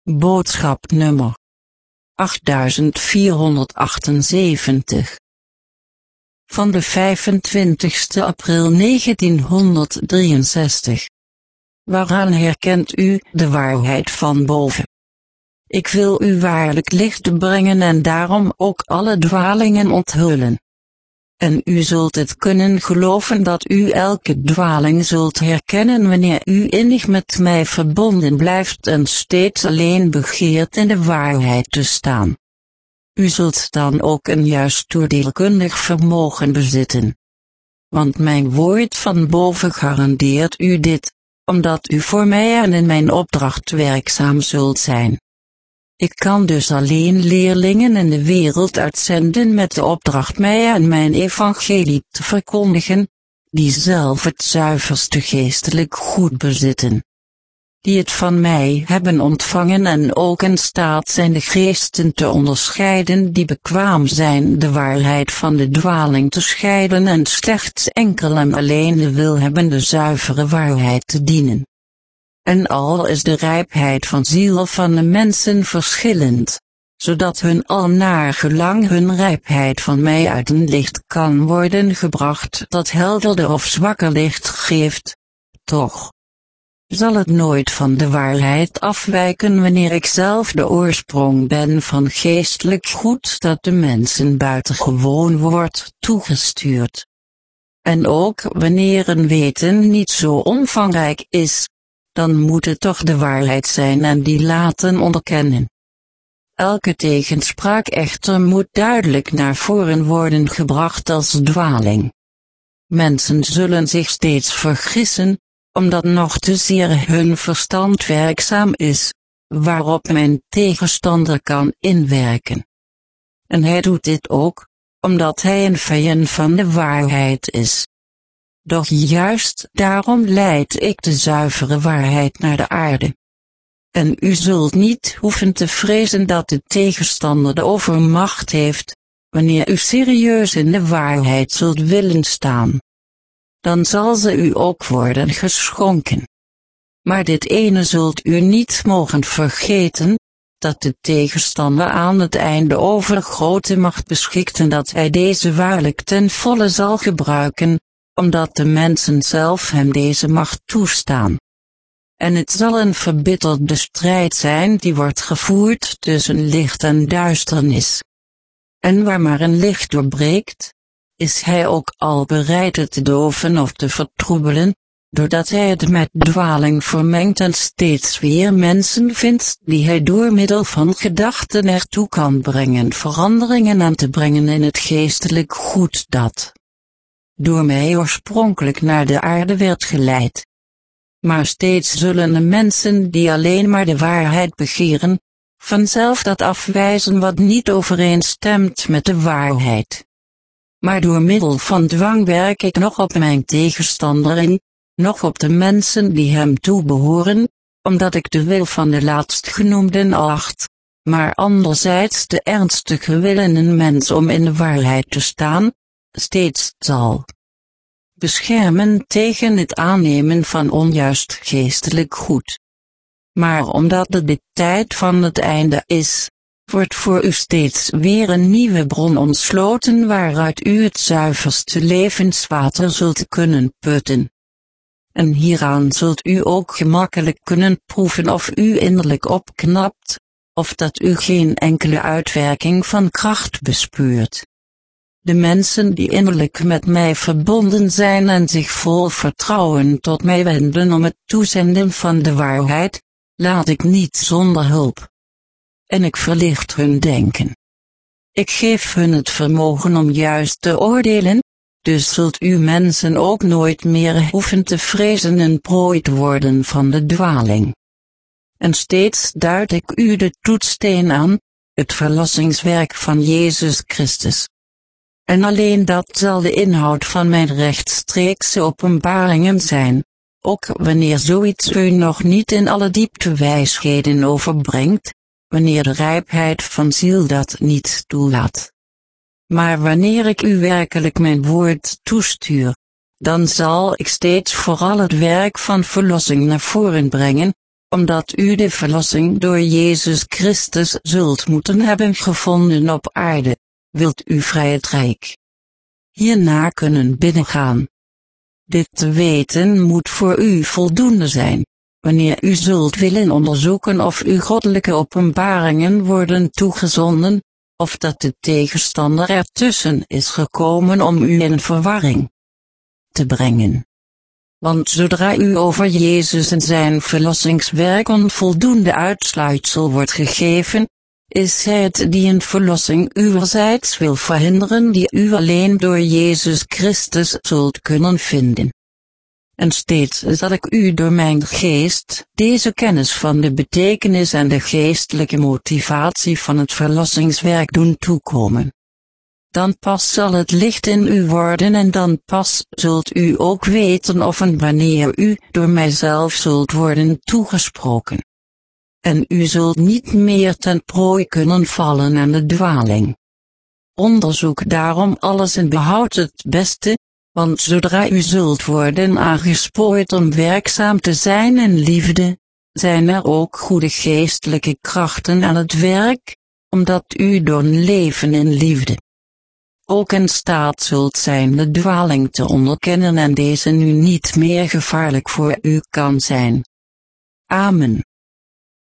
Boodschap nummer 8478. Van de 25 april 1963. Waaraan herkent u de waarheid van boven? Ik wil u waarlijk licht brengen en daarom ook alle dwalingen onthullen. En u zult het kunnen geloven dat u elke dwaling zult herkennen wanneer u innig met mij verbonden blijft en steeds alleen begeert in de waarheid te staan. U zult dan ook een juist oordeelkundig vermogen bezitten. Want mijn woord van boven garandeert u dit, omdat u voor mij en in mijn opdracht werkzaam zult zijn. Ik kan dus alleen leerlingen in de wereld uitzenden met de opdracht mij en mijn evangelie te verkondigen, die zelf het zuiverste geestelijk goed bezitten. Die het van mij hebben ontvangen en ook in staat zijn de geesten te onderscheiden die bekwaam zijn de waarheid van de dwaling te scheiden en slechts enkel en alleen de wil hebben de zuivere waarheid te dienen. En al is de rijpheid van ziel van de mensen verschillend, zodat hun al naar gelang hun rijpheid van mij uit een licht kan worden gebracht dat helderder of zwakker licht geeft, toch zal het nooit van de waarheid afwijken wanneer ik zelf de oorsprong ben van geestelijk goed dat de mensen buitengewoon wordt toegestuurd. En ook wanneer een weten niet zo omvangrijk is, dan moet het toch de waarheid zijn en die laten onderkennen. Elke tegenspraak echter moet duidelijk naar voren worden gebracht als dwaling. Mensen zullen zich steeds vergissen, omdat nog te zeer hun verstand werkzaam is, waarop mijn tegenstander kan inwerken. En hij doet dit ook, omdat hij een vijand van de waarheid is. Doch juist daarom leid ik de zuivere waarheid naar de aarde. En u zult niet hoeven te vrezen dat de tegenstander de overmacht heeft, wanneer u serieus in de waarheid zult willen staan. Dan zal ze u ook worden geschonken. Maar dit ene zult u niet mogen vergeten, dat de tegenstander aan het einde over grote macht beschikt en dat hij deze waarlijk ten volle zal gebruiken, omdat de mensen zelf hem deze macht toestaan. En het zal een verbitterde strijd zijn die wordt gevoerd tussen licht en duisternis. En waar maar een licht doorbreekt, is hij ook al bereid het te doven of te vertroebelen, doordat hij het met dwaling vermengt en steeds weer mensen vindt die hij door middel van gedachten ertoe kan brengen veranderingen aan te brengen in het geestelijk goed dat door mij oorspronkelijk naar de aarde werd geleid. Maar steeds zullen de mensen die alleen maar de waarheid begeren, vanzelf dat afwijzen wat niet overeenstemt met de waarheid. Maar door middel van dwang werk ik nog op mijn tegenstander in, nog op de mensen die hem toebehoren, omdat ik de wil van de laatstgenoemden acht, maar anderzijds de ernstige wil in een mens om in de waarheid te staan, steeds zal beschermen tegen het aannemen van onjuist geestelijk goed. Maar omdat de tijd van het einde is, wordt voor u steeds weer een nieuwe bron ontsloten waaruit u het zuiverste levenswater zult kunnen putten. En hieraan zult u ook gemakkelijk kunnen proeven of u innerlijk opknapt, of dat u geen enkele uitwerking van kracht bespeurt. De mensen die innerlijk met mij verbonden zijn en zich vol vertrouwen tot mij wenden om het toezenden van de waarheid, laat ik niet zonder hulp. En ik verlicht hun denken. Ik geef hun het vermogen om juist te oordelen, dus zult u mensen ook nooit meer hoeven te vrezen een prooi te worden van de dwaling. En steeds duid ik u de toetssteen aan, het verlossingswerk van Jezus Christus. En alleen dat zal de inhoud van mijn rechtstreekse openbaringen zijn, ook wanneer zoiets u nog niet in alle diepte wijsheden overbrengt, wanneer de rijpheid van ziel dat niet toelaat. Maar wanneer ik u werkelijk mijn woord toestuur, dan zal ik steeds vooral het werk van verlossing naar voren brengen, omdat u de verlossing door Jezus Christus zult moeten hebben gevonden op aarde, wilt u vrij het rijk hierna kunnen binnengaan. Dit te weten moet voor u voldoende zijn, wanneer u zult willen onderzoeken of uw goddelijke openbaringen worden toegezonden, of dat de tegenstander ertussen is gekomen om u in verwarring te brengen. Want zodra u over Jezus en zijn verlossingswerk onvoldoende uitsluitsel wordt gegeven, is hij het die een verlossing uwerzijds wil verhinderen die u alleen door Jezus Christus zult kunnen vinden. En steeds zal ik u door mijn geest deze kennis van de betekenis en de geestelijke motivatie van het verlossingswerk doen toekomen. Dan pas zal het licht in u worden en dan pas zult u ook weten of en wanneer u door mijzelf zult worden toegesproken. En u zult niet meer ten prooi kunnen vallen aan de dwaling. Onderzoek daarom alles en behoud het beste, want zodra u zult worden aangespoord om werkzaam te zijn in liefde, zijn er ook goede geestelijke krachten aan het werk, omdat u door een leven in liefde ook in staat zult zijn de dwaling te onderkennen en deze nu niet meer gevaarlijk voor u kan zijn. Amen.